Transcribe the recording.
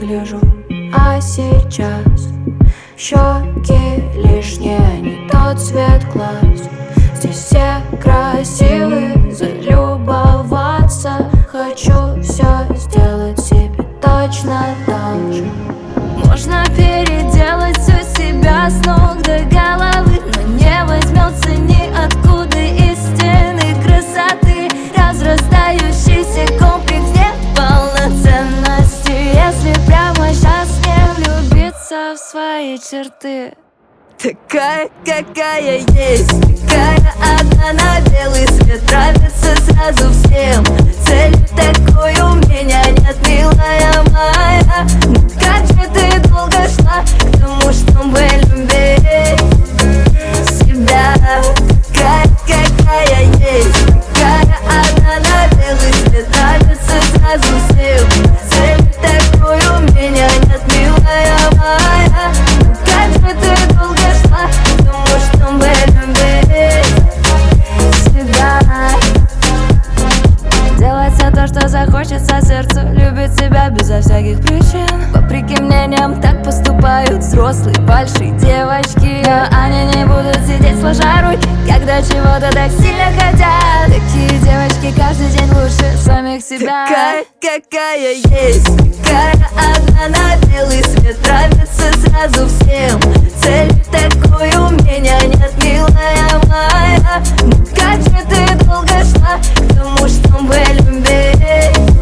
выгляжу. А сейчас щеки лишние, не тот цвет глаз. Здесь все красивые, залюбоваться. Хочу все сделать себе точно так же. Можно переделать все себя с ног до головы, но не возьмется ниоткуда истинной красоты. Разрастающийся комплекс неполноценности, если прямо сейчас не влюбиться в свои черты. Такая, какая есть, такая одна на белый свет, нравится сразу всем. Цель такой у меня нет, милая моя. Но как же ты долго шла к тому, чтобы любить себя? Такая, какая есть, такая одна на белый свет, нравится сразу всем. Цель такой у меня нет, милая моя. Но как же ты долго шла к тому, чтобы любить себя? Делать все то, что захочется сердцу, любить себя безо всяких причин. Вопреки мнениям так поступают взрослые большие девочки, но они не будут сидеть сложа руки, когда чего-то так сильно хотят. Такие девочки каждый день лучше самих себя. Такая, какая есть, такая одна на белый свет, нравится сразу всем. Цель такой у меня нет, милая моя. Но как же ты долго шла к тому, чтобы любить